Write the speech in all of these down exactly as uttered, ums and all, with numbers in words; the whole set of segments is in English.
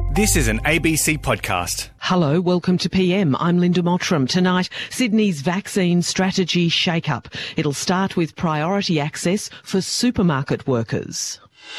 This is an A B C podcast. Hello, welcome to P M. I'm Linda Mottram. Tonight, Sydney's vaccine strategy shake-up. It'll start with priority access for supermarket workers.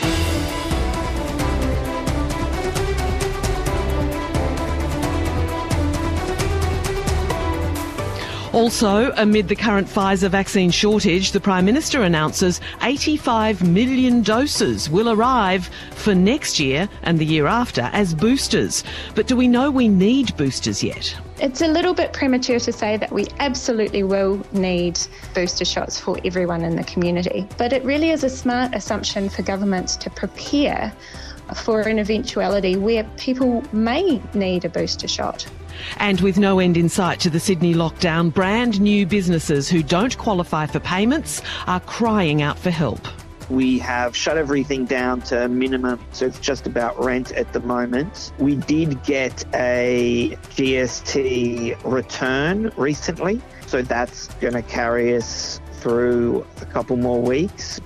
Also, amid the current Pfizer vaccine shortage, the Prime Minister announces eighty-five million doses will arrive for next year and the year after as boosters. But do we know we need boosters yet? It's a little bit premature to say that we absolutely will need booster shots for everyone in the community. But it really is a smart assumption for governments to prepare for an eventuality where people may need a booster shot. And with no end in sight to the Sydney lockdown, brand new businesses who don't qualify for payments are crying out for help. We have shut everything down to a minimum, so it's just about rent at the moment. We did get a G S T return recently, so that's going to carry us through a couple more weeks.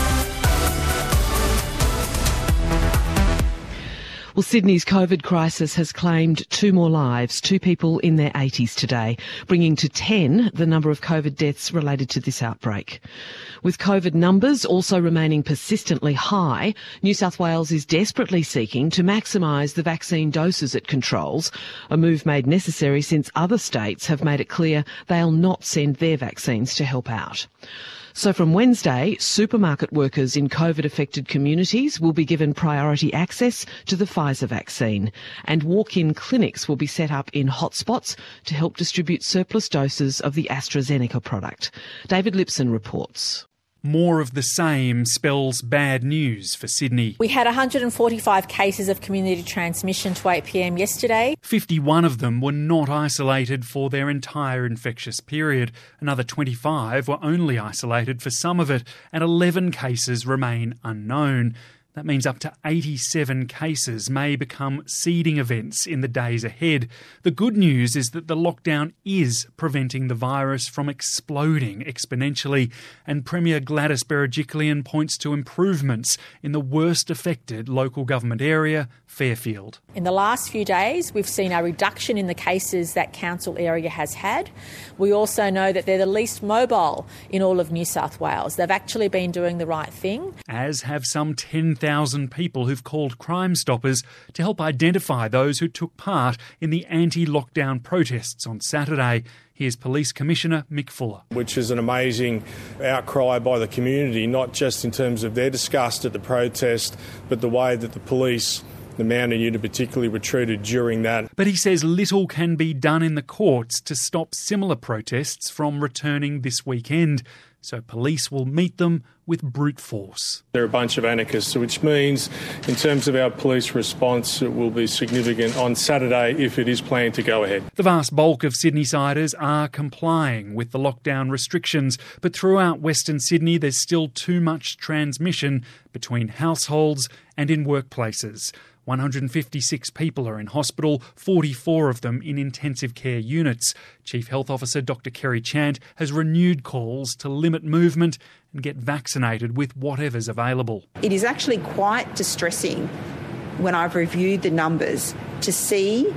Well, Sydney's COVID crisis has claimed two more lives, two people in their eighties today, bringing to ten the number of COVID deaths related to this outbreak. With COVID numbers also remaining persistently high, New South Wales is desperately seeking to maximise the vaccine doses it controls, a move made necessary since other states have made it clear they'll not send their vaccines to help out. So from Wednesday, supermarket workers in COVID-affected communities will be given priority access to the Pfizer vaccine, and walk-in clinics will be set up in hotspots to help distribute surplus doses of the AstraZeneca product. David Lipson reports. More of the same spells bad news for Sydney. We had one hundred forty-five cases of community transmission to eight p m yesterday. fifty-one of them were not isolated for their entire infectious period. Another twenty-five were only isolated for some of it, and eleven cases remain unknown. That means up to eighty-seven cases may become seeding events in the days ahead. The good news is that the lockdown is preventing the virus from exploding exponentially, and Premier Gladys Berejiklian points to improvements in the worst affected local government area, Fairfield. In the last few days, we've seen a reduction in the cases that council area has had. We also know that they're the least mobile in all of New South Wales. They've actually been doing the right thing. As have some ten thousand people who've called Crime Stoppers to help identify those who took part in the anti-lockdown protests on Saturday. Here's Police Commissioner Mick Fuller. Which is an amazing outcry by the community, not just in terms of their disgust at the protest, but the way that the police, the Mountain Unit particularly, were treated during that. But he says little can be done in the courts to stop similar protests from returning this weekend. So police will meet them with brute force. They're a bunch of anarchists, which means in terms of our police response, it will be significant on Saturday if it is planned to go ahead. The vast bulk of Sydney-siders are complying with the lockdown restrictions, but throughout Western Sydney there's still too much transmission between households and in workplaces. one hundred fifty-six people are in hospital, forty-four of them in intensive care units. Chief Health Officer Doctor Kerry Chant has renewed calls to limit movement and get vaccinated with whatever's available. It is actually quite distressing when I've reviewed the numbers to see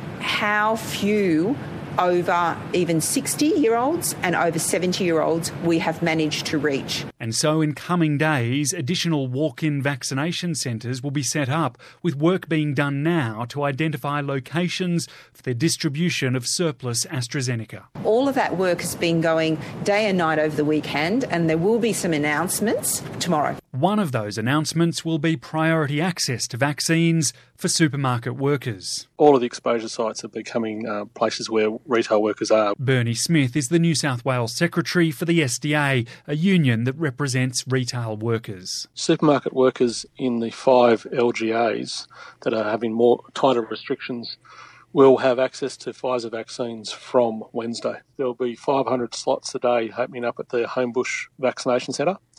how few over even sixty-year-olds and over seventy-year-olds we have managed to reach. And so in coming days, additional walk-in vaccination centres will be set up, with work being done now to identify locations for the distribution of surplus AstraZeneca. All of that work has been going day and night over the weekend, and there will be some announcements tomorrow. One of those announcements will be priority access to vaccines for supermarket workers. All of the exposure sites are becoming uh, places where retail workers are. Bernie Smith is the New South Wales Secretary for the S D A, a union that represents retail workers. Supermarket workers in the five L G As that are having more tighter restrictions will have access to Pfizer vaccines from Wednesday. There will be five hundred slots a day opening up at the Homebush Vaccination Centre.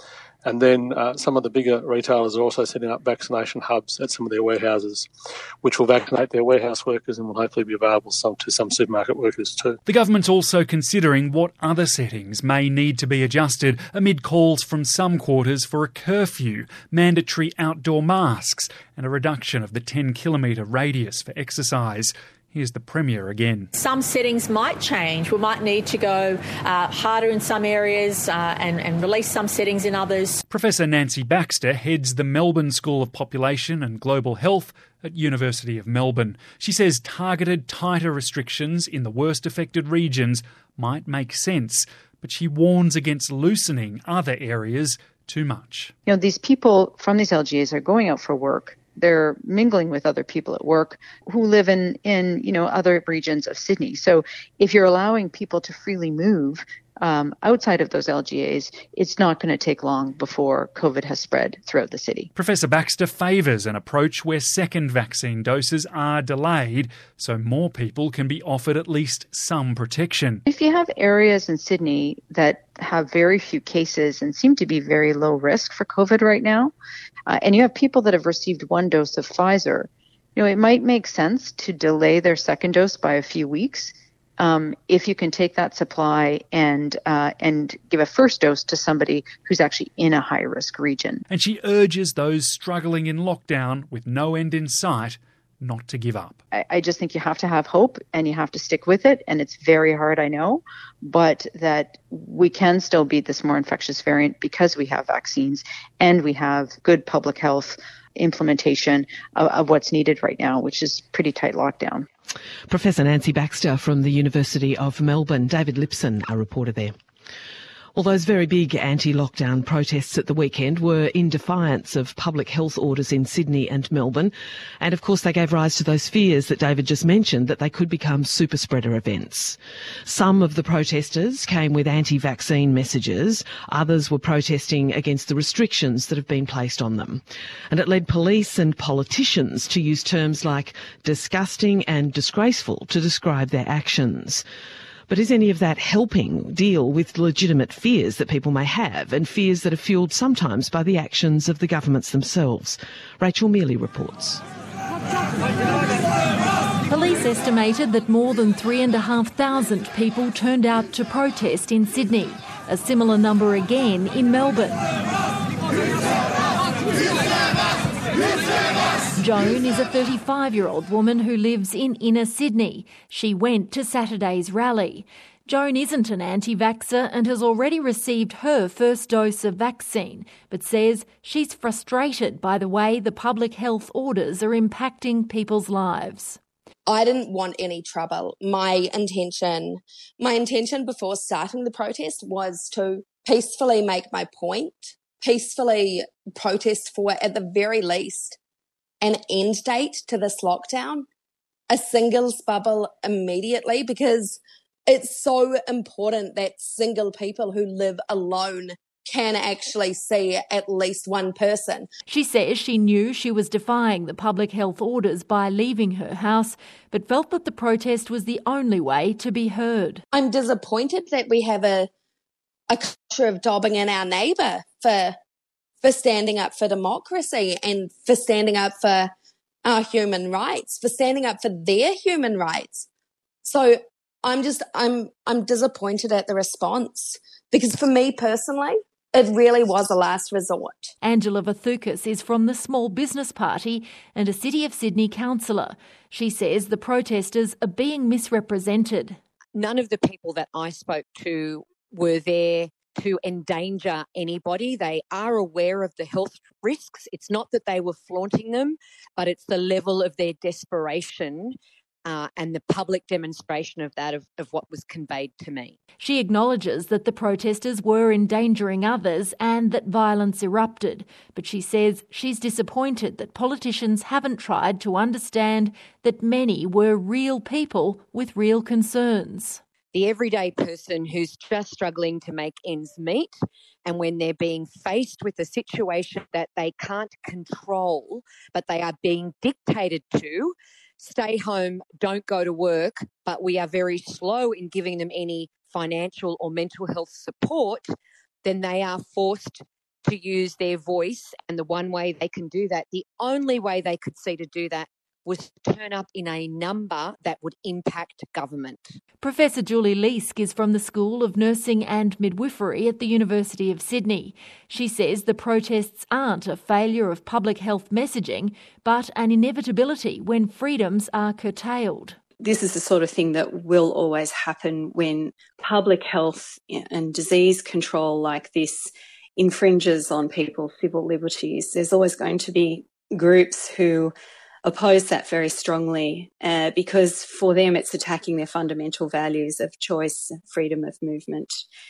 And then uh, some of the bigger retailers are also setting up vaccination hubs at some of their warehouses, which will vaccinate their warehouse workers and will hopefully be available some, to some supermarket workers too. The government's also considering what other settings may need to be adjusted amid calls from some quarters for a curfew, mandatory outdoor masks and a reduction of the ten kilometre radius for exercise. Here's the Premier again. Some settings might change. We might need to go uh, harder in some areas uh, and, and release some settings in others. Professor Nancy Baxter heads the Melbourne School of Population and Global Health at University of Melbourne. She says targeted, tighter restrictions in the worst affected regions might make sense, but she warns against loosening other areas too much. You know, these people from these L G As are going out for work. They're mingling with other people at work who live in, in, you know, other regions of Sydney. So if you're allowing people to freely move um, outside of those L G As, it's not going to take long before COVID has spread throughout the city. Professor Baxter favours an approach where second vaccine doses are delayed so more people can be offered at least some protection. If you have areas in Sydney that have very few cases and seem to be very low risk for COVID right now, Uh, and you have people that have received one dose of Pfizer, you know, it might make sense to delay their second dose by a few weeks um, if you can take that supply and uh, and give a first dose to somebody who's actually in a high-risk region. And she urges those struggling in lockdown with no end in sight not to give up. I, I just think you have to have hope and you have to stick with it. And it's very hard, I know, but that we can still beat this more infectious variant because we have vaccines and we have good public health implementation of, of what's needed right now, which is pretty tight lockdown. Professor Nancy Baxter from the University of Melbourne. David Lipson, our reporter there. Well, those very big anti-lockdown protests at the weekend were in defiance of public health orders in Sydney and Melbourne. And of course, they gave rise to those fears that David just mentioned, that they could become super spreader events. Some of the protesters came with anti-vaccine messages. Others were protesting against the restrictions that have been placed on them. And it led police and politicians to use terms like disgusting and disgraceful to describe their actions. But is any of that helping deal with legitimate fears that people may have, and fears that are fuelled sometimes by the actions of the governments themselves? Rachel Mealy reports. Police estimated that more than three and a half thousand people turned out to protest in Sydney, a similar number again in Melbourne. Joan is a thirty-five-year-old woman who lives in inner Sydney. She went to Saturday's rally. Joan isn't an anti-vaxxer and has already received her first dose of vaccine, but says she's frustrated by the way the public health orders are impacting people's lives. I didn't want any trouble. My intention, my intention before starting the protest was to peacefully make my point, peacefully protest for, at the very least, an end date to this lockdown, a singles bubble immediately, because it's so important that single people who live alone can actually see at least one person. She says she knew she was defying the public health orders by leaving her house, but felt that the protest was the only way to be heard. I'm disappointed that we have a a culture of dobbing in our neighbour for for standing up for democracy and for standing up for our human rights, for standing up for their human rights. So I'm just, I'm, I'm disappointed at the response, because for me personally, it really was a last resort. Angela Vathoukas is from the Small Business Party and a City of Sydney councillor. She says the protesters are being misrepresented. None of the people that I spoke to were there to endanger anybody. They are aware of the health risks. It's not that they were flaunting them, but it's the level of their desperation uh, and the public demonstration of that, of, of what was conveyed to me. She acknowledges that the protesters were endangering others and that violence erupted, but she says she's disappointed that politicians haven't tried to understand that many were real people with real concerns. The everyday person who's just struggling to make ends meet, and when they're being faced with a situation that they can't control, but they are being dictated to, stay home, don't go to work, but we are very slow in giving them any financial or mental health support, then they are forced to use their voice, and the one way they can do that, the only way they could see to do that, was to turn up in a number that would impact government. Professor Julie Leask is from the School of Nursing and Midwifery at the University of Sydney. She says the protests aren't a failure of public health messaging, but an inevitability when freedoms are curtailed. This is the sort of thing that will always happen when public health and disease control like this infringes on people's civil liberties. There's always going to be groups who oppose that very strongly uh, because for them it's attacking their fundamental values of choice, freedom of movement.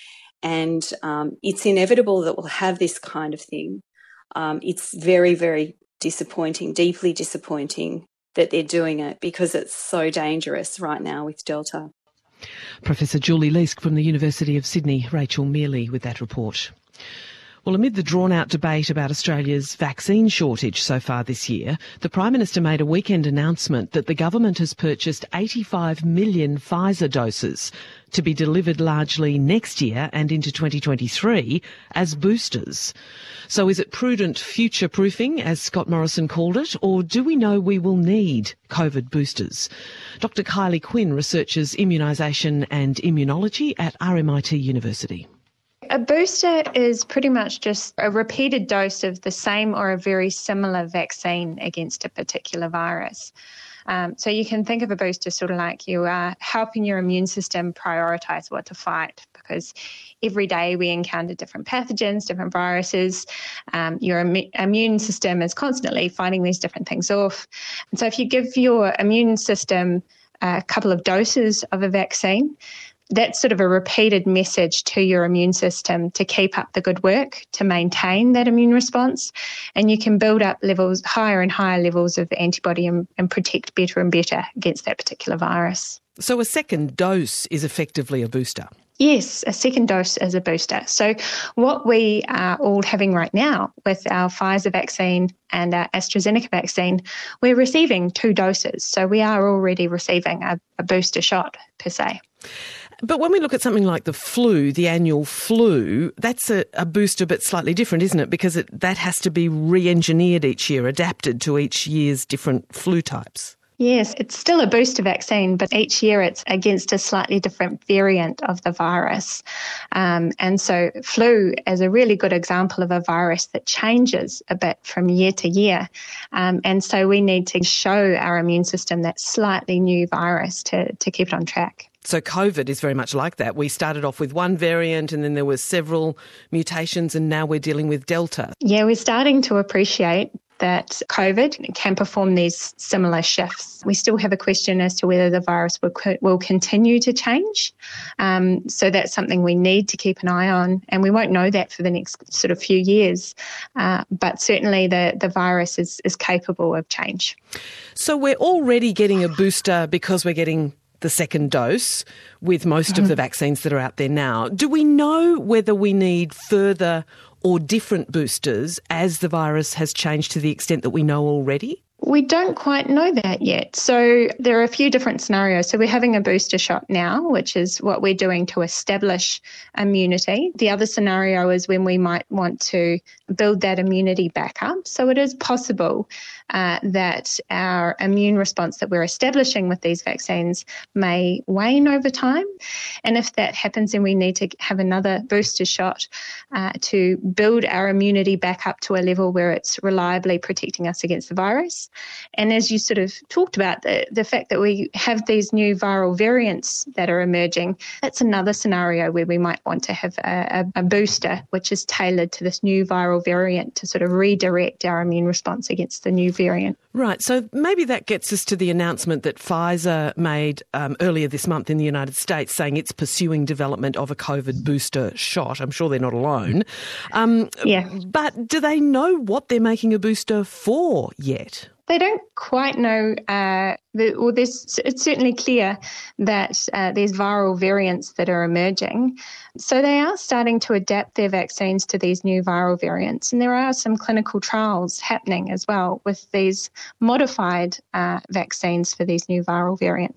And um, it's inevitable that we'll have this kind of thing. Um, it's very, very disappointing, deeply disappointing that they're doing it because it's so dangerous right now with Delta. Professor Julie Leask from the University of Sydney, Rachel Mealy with that report. Well, amid the drawn-out debate about Australia's vaccine shortage so far this year, the Prime Minister made a weekend announcement that the government has purchased eighty-five million Pfizer doses to be delivered largely next year and into twenty twenty-three as boosters. So is it prudent future-proofing, as Scott Morrison called it, or do we know we will need COVID boosters? Doctor Kylie Quinn researches immunisation and immunology at R M I T University. A booster is pretty much just a repeated dose of the same or a very similar vaccine against a particular virus. Um, so you can think of a booster sort of like you are helping your immune system prioritise what to fight, because every day we encounter different pathogens, different viruses. Um, your Im- immune system is constantly fighting these different things off. And so if you give your immune system a couple of doses of a vaccine, that's sort of a repeated message to your immune system to keep up the good work, to maintain that immune response, and you can build up levels, higher and higher levels of antibody and, and protect better and better against that particular virus. So a second dose is effectively a booster? Yes, a second dose is a booster. So what we are all having right now with our Pfizer vaccine and our AstraZeneca vaccine, we're receiving two doses. So we are already receiving a, a booster shot per se. But when we look at something like the flu, the annual flu, that's a, a booster but slightly different, isn't it? Because it, that has to be re-engineered each year, adapted to each year's different flu types. Yes, it's still a booster vaccine, but each year it's against a slightly different variant of the virus. Um, and so flu is a really good example of a virus that changes a bit from year to year. Um, and so we need to show our immune system that slightly new virus to, to keep it on track. So COVID is very much like that. We started off with one variant and then there were several mutations and now we're dealing with Delta. Yeah, we're starting to appreciate that COVID can perform these similar shifts. We still have a question as to whether the virus will, will continue to change. Um, so that's something we need to keep an eye on, and we won't know that for the next sort of few years. Uh, but certainly the, the virus is, is capable of change. So we're already getting a booster because we're getting the second dose with most mm-hmm. of the vaccines that are out there now. Do we know whether we need further or different boosters as the virus has changed to the extent that we know already? We don't quite know that yet. So there are a few different scenarios. So we're having a booster shot now, which is what we're doing to establish immunity. The other scenario is when we might want to build that immunity back up. So it is possible uh, that our immune response that we're establishing with these vaccines may wane over time. And if that happens, then we need to have another booster shot uh, to build our immunity back up to a level where it's reliably protecting us against the virus. And as you sort of talked about, the, the fact that we have these new viral variants that are emerging, that's another scenario where we might want to have a, a, a booster which is tailored to this new viral variant to sort of redirect our immune response against the new variant. Right, so maybe that gets us to the announcement that Pfizer made um, earlier this month in the United States, saying it's pursuing development of a COVID booster shot. I'm sure they're not alone. Um, yeah. But do they know what they're making a booster for yet? They don't quite know, uh, the, well, there's, it's certainly clear that uh, there's viral variants that are emerging. So they are starting to adapt their vaccines to these new viral variants. And there are some clinical trials happening as well with these modified uh, vaccines for these new viral variants.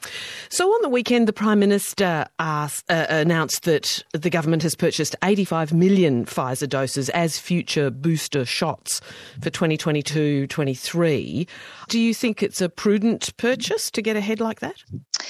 So on the weekend, the Prime Minister asked, uh, announced that the government has purchased eighty-five million Pfizer doses as future booster shots for twenty twenty-two twenty-three. Do you think it's a prudent purchase to get ahead like that?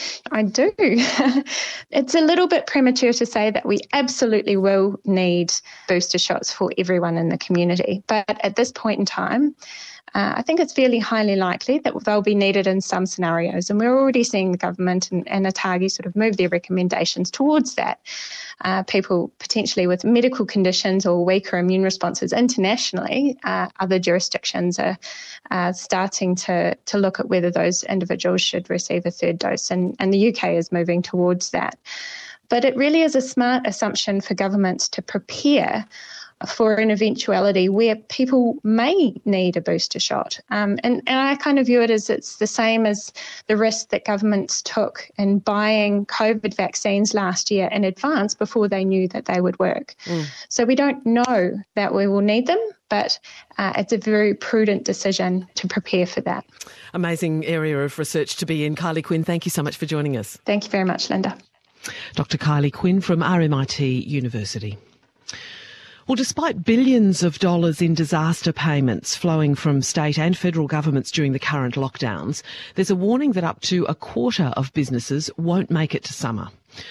I do. It's a little bit premature to say that we absolutely will need booster shots for everyone in the community. But at this point in time, Uh, I think it's fairly highly likely that they'll be needed in some scenarios. And we're already seeing the government and, and ATAGI sort of move their recommendations towards that. Uh, people potentially with medical conditions or weaker immune responses internationally, uh, other jurisdictions are uh, starting to, to look at whether those individuals should receive a third dose. And, and the U K is moving towards that. But it really is a smart assumption for governments to prepare for an eventuality where people may need a booster shot. Um, and, and I kind of view it as it's the same as the risk that governments took in buying COVID vaccines last year in advance before they knew that they would work. Mm. So we don't know that we will need them, but uh, it's a very prudent decision to prepare for that. Amazing area of research to be in. Kylie Quinn, thank you so much for joining us. Thank you very much, Linda. Doctor Kylie Quinn from R M I T University. Well, despite billions of dollars in disaster payments flowing from state and federal governments during the current lockdowns, there's a warning that up to a quarter of businesses won't make it to summer.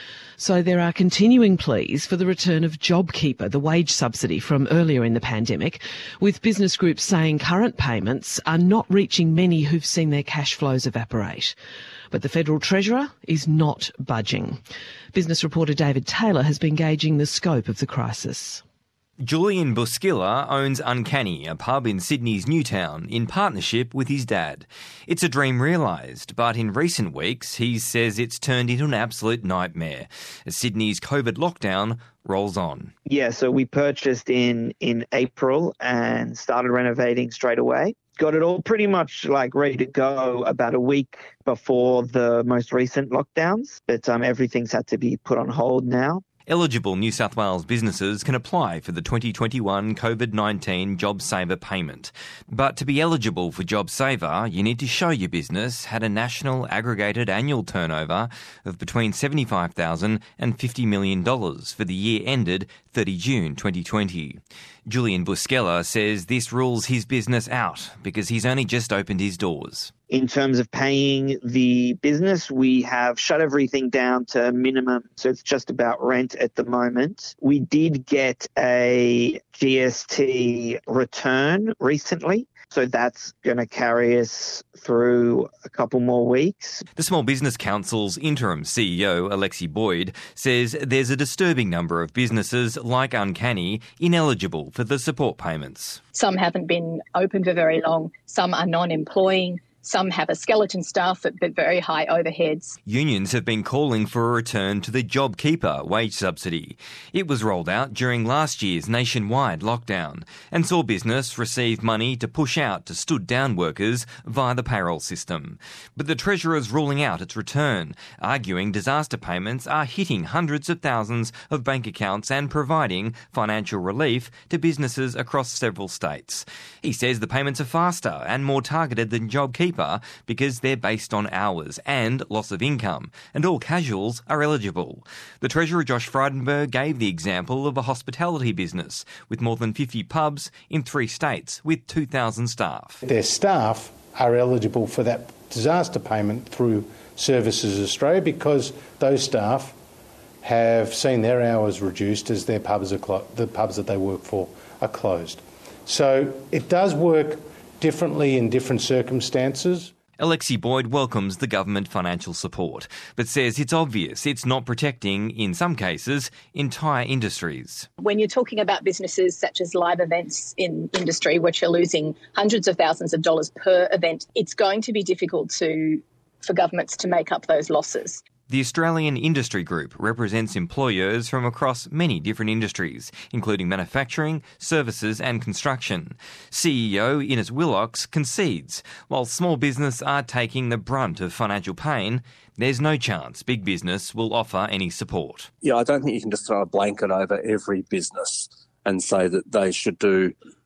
So there are continuing pleas for the return of JobKeeper, the wage subsidy from earlier in the pandemic, with business groups saying current payments are not reaching many who've seen their cash flows evaporate. But the Federal Treasurer is not budging. Business reporter David Taylor has been gauging the scope of the crisis. Julian Busquilla owns Uncanny, a pub in Sydney's Newtown, in partnership with his dad. It's a dream realised, but in recent weeks he says it's turned into an absolute nightmare as Sydney's COVID lockdown rolls on. Yeah, so we purchased in, in April and started renovating straight away. Got it all pretty much like ready to go about a week before the most recent lockdowns, but um, everything's had to be put on hold now. Eligible New South Wales businesses can apply for the twenty twenty-one COVID nineteen JobSaver payment. But to be eligible for JobSaver, you need to show your business had a national aggregated annual turnover of between seventy-five thousand dollars and fifty million dollars for the year ended thirtieth of June twenty twenty. Julian Busquilla says this rules his business out because he's only just opened his doors. In terms of paying the business, we have shut everything down to minimum, so it's just about rent at the moment. We did get a G S T return recently, so that's going to carry us through a couple more weeks. The Small Business Council's interim C E O, Alexi Boyd, says there's a disturbing number of businesses like Uncanny ineligible for the support payments. Some haven't been open for very long, some are non-employing. Some have a skeleton staff but very high overheads. Unions have been calling for a return to the JobKeeper wage subsidy. It was rolled out during last year's nationwide lockdown and saw business receive money to push out to stood-down workers via the payroll system. But the Treasurer's ruling out its return, arguing disaster payments are hitting hundreds of thousands of bank accounts and providing financial relief to businesses across several states. He says the payments are faster and more targeted than JobKeeper because they're based on hours and loss of income, and all casuals are eligible. The Treasurer Josh Frydenberg gave the example of a hospitality business with more than fifty pubs in three states with two thousand staff. Their staff are eligible for that disaster payment through Services Australia because those staff have seen their hours reduced as their pubs are clo- the pubs that they work for are closed. So it does work differently in different circumstances. Alexi Boyd welcomes the government financial support, but says it's obvious it's not protecting, in some cases, entire industries. When you're talking about businesses such as live events in industry, which are losing hundreds of thousands of dollars per event, it's going to be difficult to for governments to make up those losses. The Australian Industry Group represents employers from across many different industries, including manufacturing, services and construction. C E O Ines Willocks concedes, while small business are taking the brunt of financial pain, there's no chance big business will offer any support. Yeah, I don't think you can just throw a blanket over every business and say that they should do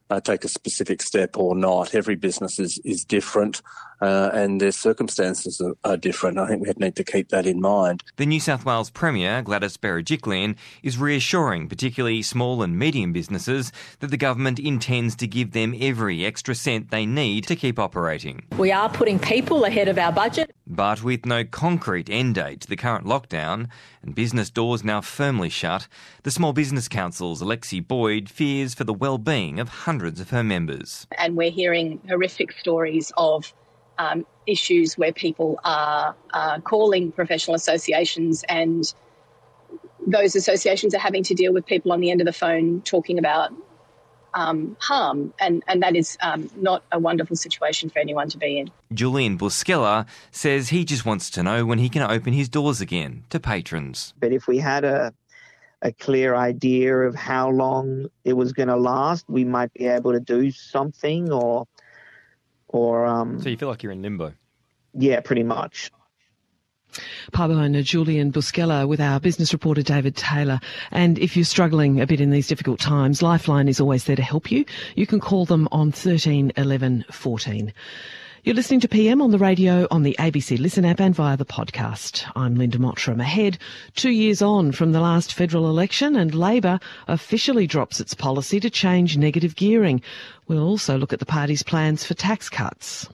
uh, take a specific step or not. Every business is, is different uh, and their circumstances are, are different. I think we need to keep that in mind. The New South Wales Premier, Gladys Berejiklian, is reassuring particularly small and medium businesses that the government intends to give them every extra cent they need to keep operating. We are putting people ahead of our budget. But with no concrete end date to the current lockdown and business doors now firmly shut, the Small Business Council's Alexi Boyd fears for the well-being of hundreds of her members. And we're hearing horrific stories of um, issues where people are uh, calling professional associations, and those associations are having to deal with people on the end of the phone talking about Um, harm, and, and that is um, not a wonderful situation for anyone to be in. Julian Buscella says he just wants to know when he can open his doors again to patrons. But if we had a a clear idea of how long it was going to last, we might be able to do something, or or um. So you feel like you're in limbo? Yeah, pretty much. Pub owner Julian Buscella with our business reporter David Taylor. And if you're struggling a bit in these difficult times, Lifeline is always there to help you. You can call them on thirteen eleven fourteen. You're listening to P M on the radio, on the A B C Listen app and via the podcast. I'm Linda Mottram. Ahead, two years on from the last federal election, and Labor officially drops its policy to change negative gearing. We'll also look at the party's plans for tax cuts.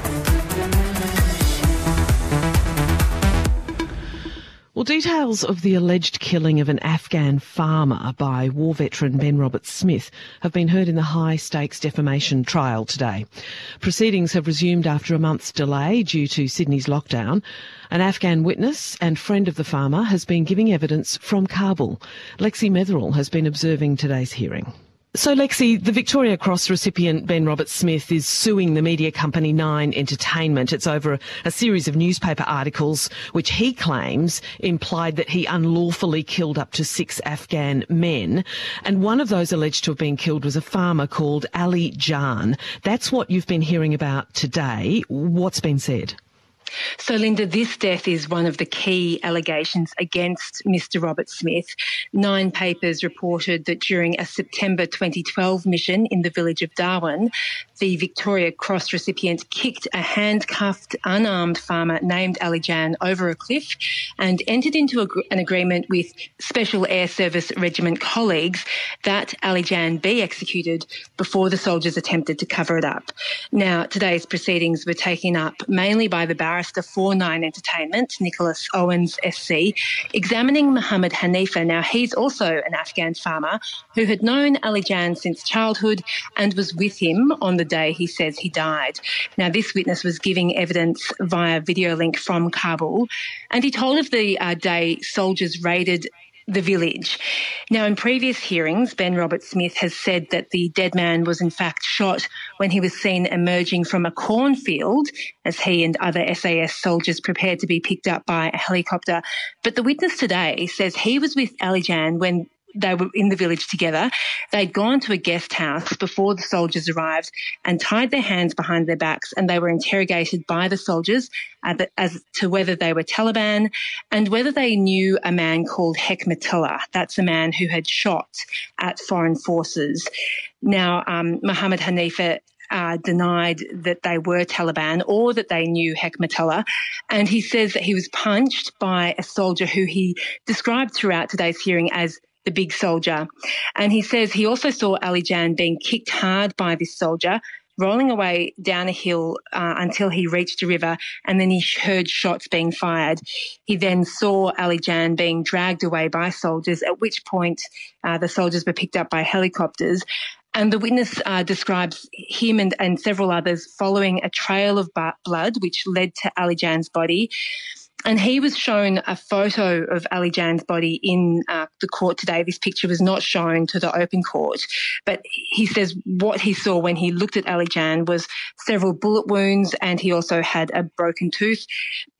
Well, details of the alleged killing of an Afghan farmer by war veteran Ben Roberts-Smith have been heard in the high-stakes defamation trial today. Proceedings have resumed after a month's delay due to Sydney's lockdown. An Afghan witness and friend of the farmer has been giving evidence from Kabul. Lexi Metherell has been observing today's hearing. So, Lexi, the Victoria Cross recipient Ben Roberts-Smith is suing the media company Nine Entertainment. It's over a, a series of newspaper articles which he claims implied that he unlawfully killed up to six Afghan men. And one of those alleged to have been killed was a farmer called Ali Jan. That's what you've been hearing about today. What's been said? So, Linda, this death is one of the key allegations against Mister Roberts-Smith. Nine Papers reported that during a September twenty twelve mission in the village of Darwin, the Victoria Cross recipient kicked a handcuffed, unarmed farmer named Ali Jan over a cliff and entered into a, an agreement with Special Air Service Regiment colleagues that Ali Jan be executed before the soldiers attempted to cover it up. Now, today's proceedings were taken up mainly by the barrister for Nine Entertainment, Nicholas Owens S C, examining Mohammed Hanifa. Now, he's also an Afghan farmer who had known Ali Jan since childhood and was with him on the day he says he died. Now, this witness was giving evidence via video link from Kabul, and he told of the uh, day soldiers raided the village. Now, in previous hearings, Ben Roberts-Smith has said that the dead man was in fact shot when he was seen emerging from a cornfield as he and other S A S soldiers prepared to be picked up by a helicopter. But the witness today says he was with Ali Jan when they were in the village together. They'd gone to a guest house before the soldiers arrived and tied their hands behind their backs, and they were interrogated by the soldiers as to whether they were Taliban and whether they knew a man called Hekmatullah. That's a man who had shot at foreign forces. Now, um, Mohammed Hanifa Uh, denied that they were Taliban or that they knew Hekmatullah, and he says that he was punched by a soldier who he described throughout today's hearing as the big soldier. And he says he also saw Ali Jan being kicked hard by this soldier, rolling away down a hill uh, until he reached a river, and then he heard shots being fired. He then saw Ali Jan being dragged away by soldiers, at which point uh, the soldiers were picked up by helicopters. And the witness uh, describes him and, and several others following a trail of blood which led to Ali Jan's body. And he was shown a photo of Ali Jan's body in uh, the court today. This picture was not shown to the open court. But he says what he saw when he looked at Ali Jan was several bullet wounds, and he also had a broken tooth.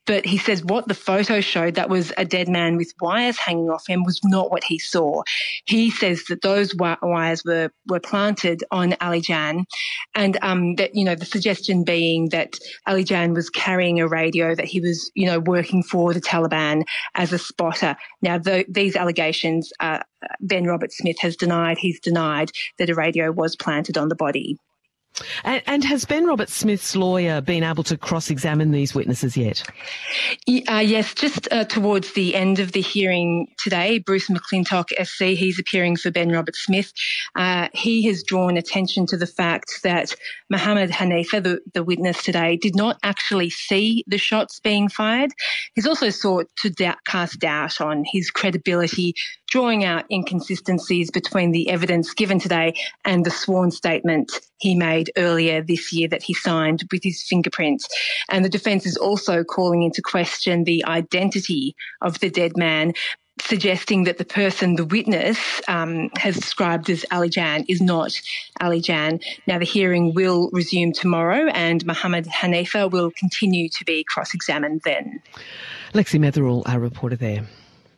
But he says what the photo showed, that was a dead man with wires hanging off him, was not what he saw. He says that those wires were, were planted on Ali Jan, and um, that, you know, the suggestion being that Ali Jan was carrying a radio, that he was, you know, working for the Taliban as a spotter. Now, the, these allegations, uh, Ben Roberts-Smith has denied, he's denied that a radio was planted on the body. And, and has Ben Roberts-Smith's lawyer been able to cross-examine these witnesses yet? Uh, yes, just uh, towards the end of the hearing today, Bruce McClintock S C, he's appearing for Ben Roberts-Smith. Uh, he has drawn attention to the fact that Mohammed Hanifa, the, the witness today, did not actually see the shots being fired. He's also sought to doubt, cast doubt on his credibility, drawing out inconsistencies between the evidence given today and the sworn statement he made earlier this year that he signed with his fingerprint. And the defence is also calling into question the identity of the dead man, suggesting that the person the witness um, has described as Ali Jan is not Ali Jan. Now, the hearing will resume tomorrow and Mohammed Hanifa will continue to be cross-examined then. Lexi Metherall, our reporter there.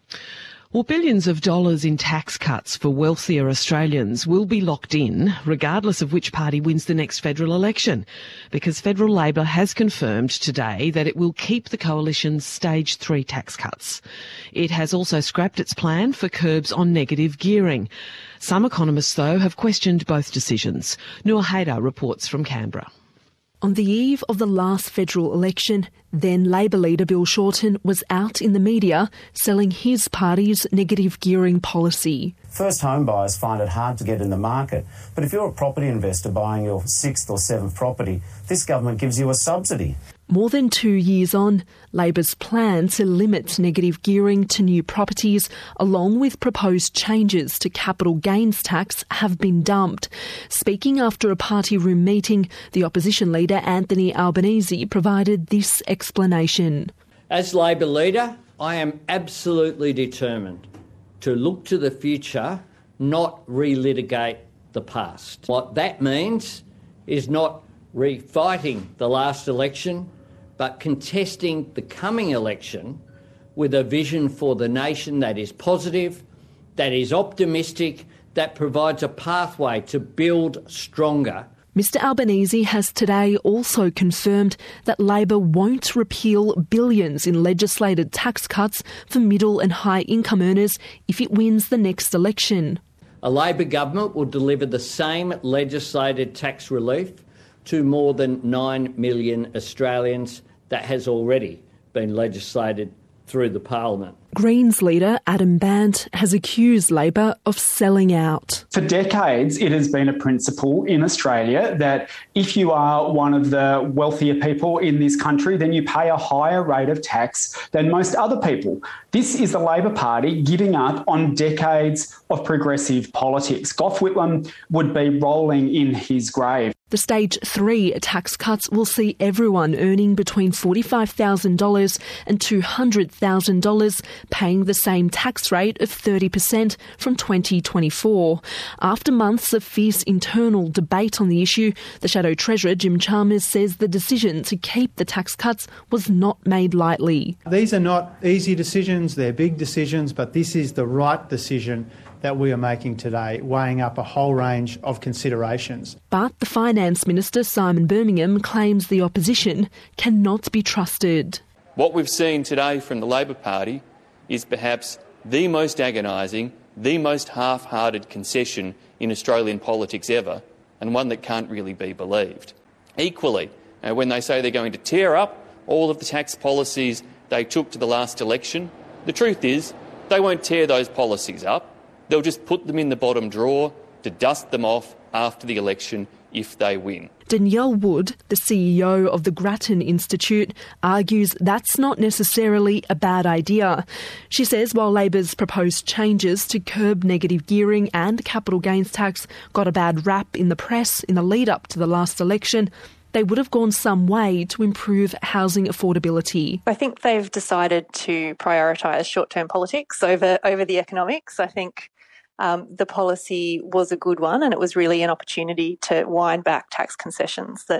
Well, billions of dollars in tax cuts for wealthier Australians will be locked in regardless of which party wins the next federal election, because federal Labor has confirmed today that it will keep the coalition's stage three tax cuts. It has also scrapped its plan for curbs on negative gearing. Some economists, though, have questioned both decisions. Noor Haydar reports from Canberra. On the eve of the last federal election, then Labor leader Bill Shorten was out in the media selling his party's negative gearing policy. First home buyers find it hard to get in the market, but if you're a property investor buying your sixth or seventh property, this government gives you a subsidy. More than two years on, Labor's plan to limit negative gearing to new properties, along with proposed changes to capital gains tax, have been dumped. Speaking after a party room meeting, the opposition leader Anthony Albanese provided this explanation. As Labor leader, I am absolutely determined to look to the future, not relitigate the past. What that means is not refighting the last election, but contesting the coming election with a vision for the nation that is positive, that is optimistic, that provides a pathway to build stronger. Mister Albanese has today also confirmed that Labor won't repeal billions in legislated tax cuts for middle and high income earners if it wins the next election. A Labor government will deliver the same legislated tax relief to more than nine million Australians that has already been legislated through the Parliament. Greens leader Adam Bandt has accused Labor of selling out. For decades, it has been a principle in Australia that if you are one of the wealthier people in this country, then you pay a higher rate of tax than most other people. This is the Labor Party giving up on decades of progressive politics. Gough Whitlam would be rolling in his grave. The stage three tax cuts will see everyone earning between forty-five thousand dollars and two hundred thousand dollars paying the same tax rate of thirty percent from twenty twenty-four. After months of fierce internal debate on the issue, the Shadow Treasurer Jim Chalmers says the decision to keep the tax cuts was not made lightly. These are not easy decisions, they're big decisions, but this is the right decision that we are making today, weighing up a whole range of considerations. But the Finance Minister, Simon Birmingham, claims the opposition cannot be trusted. What we've seen today from the Labor Party is perhaps the most agonising, the most half-hearted concession in Australian politics ever, and one that can't really be believed. Equally, uh, when they say they're going to tear up all of the tax policies they took to the last election, the truth is they won't tear those policies up. They'll just put them in the bottom drawer to dust them off after the election if they win. Danielle Wood, the C E O of the Grattan Institute, argues that's not necessarily a bad idea. She says while Labor's proposed changes to curb negative gearing and capital gains tax got a bad rap in the press in the lead-up to the last election, they would have gone some way to improve housing affordability. I think they've decided to prioritise short-term politics over, over the economics. I think Um, the policy was a good one, and it was really an opportunity to wind back tax concessions that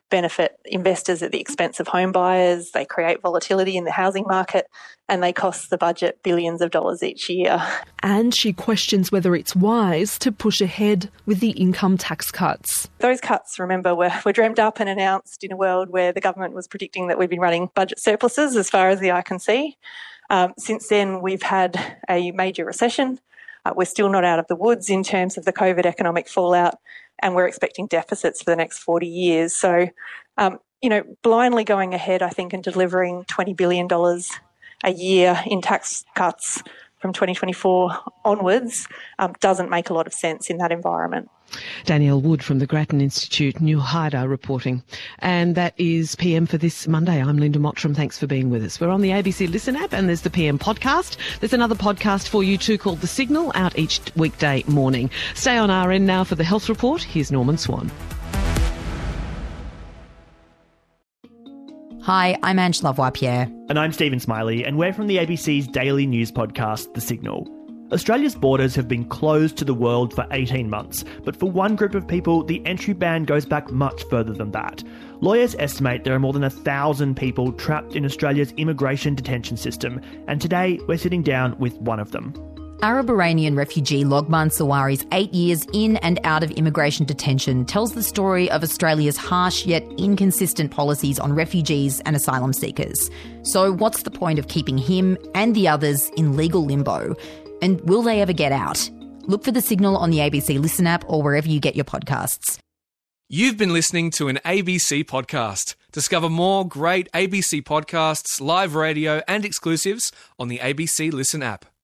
benefit investors at the expense of home buyers, they create volatility in the housing market, and they cost the budget billions of dollars each year. And she questions whether it's wise to push ahead with the income tax cuts. Those cuts, remember, were, were dreamt up and announced in a world where the government was predicting that we've been running budget surpluses as far as the eye can see. Um, since then, we've had a major recession. Uh, we're still not out of the woods in terms of the COVID economic fallout, and we're expecting deficits for the next forty years. So, um, you know, blindly going ahead, I think, and delivering twenty billion dollars a year in tax cuts from twenty twenty-four onwards um, doesn't make a lot of sense in that environment. Danielle Wood from the Grattan Institute, New Haida reporting. And that is P M for this Monday. I'm Linda Mottram. Thanks for being with us. We're on the A B C Listen app, and there's the P M podcast. There's another podcast for you too called The Signal, out each weekday morning. Stay on R N now for the Health Report. Here's Norman Swan. Hi, I'm Ange Lavoie-Pierre. And I'm Stephen Smiley, and we're from the A B C's daily news podcast, The Signal. Australia's borders have been closed to the world for eighteen months, but for one group of people, the entry ban goes back much further than that. Lawyers estimate there are more than a thousand people trapped in Australia's immigration detention system, and today we're sitting down with one of them. Arab Iranian refugee Loghman Sawari's eight years in and out of immigration detention tells the story of Australia's harsh yet inconsistent policies on refugees and asylum seekers. So what's the point of keeping him and the others in legal limbo? And will they ever get out? Look for The Signal on the A B C Listen app or wherever you get your podcasts. You've been listening to an A B C podcast. Discover more great A B C podcasts, live radio and exclusives on the A B C Listen app.